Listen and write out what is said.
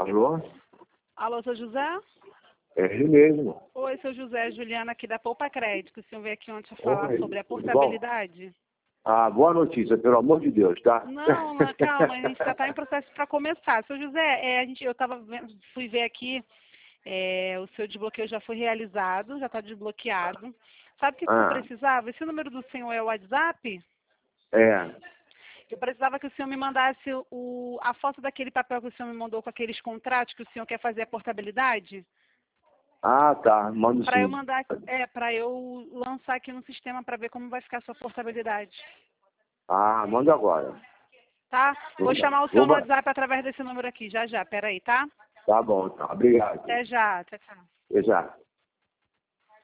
Alô? Alô, seu José? É ele mesmo. Oi, seu José, Juliana aqui da Poupa Crédito. O senhor veio aqui ontem falar Oi, sobre a tudo bom? portabilidade? Ah, boa notícia, pelo amor de Deus, tá? Não, não, calma, a gente já está em processo para começar. Seu José, fui ver aqui, o seu desbloqueio já foi realizado, já está desbloqueado. Sabe o que eu Ah, precisava? Esse número do senhor é o WhatsApp? é. Eu precisava que o senhor me mandasse a foto daquele papel que o senhor me mandou com aqueles contratos que o senhor quer fazer a portabilidade. Ah, tá, mando Para eu sim. mandar, para eu lançar aqui no sistema para ver como vai ficar a sua portabilidade. Ah, manda agora. Tá? Vou chamar o senhor no Oba. WhatsApp através desse número aqui, já, já. Peraí, tá? Tá bom, tá. Obrigado. Até já, tchau, tchau. Até já.